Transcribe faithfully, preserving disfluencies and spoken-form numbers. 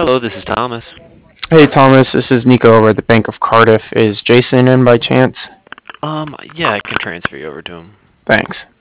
Hello, this is Thomas. Hey Thomas, this is Nico over at the Bank of Cardiff. Is Jason in by chance? Um, yeah, I can transfer you over to him. Thanks.